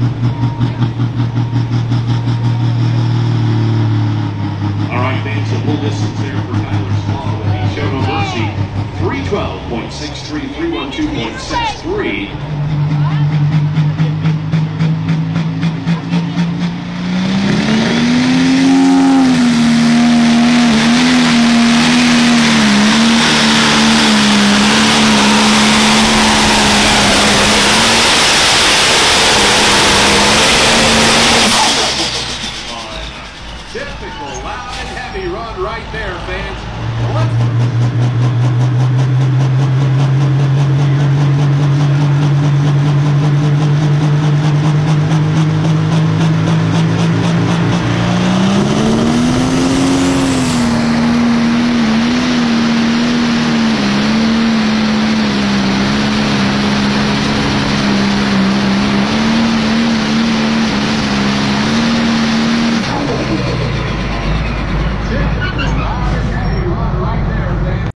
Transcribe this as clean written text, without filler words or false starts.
All right, fans, a full distance there for Tyler Small with the Show No Mercy. 312.63, 312.63. Typical loud and heavy run right there, fans.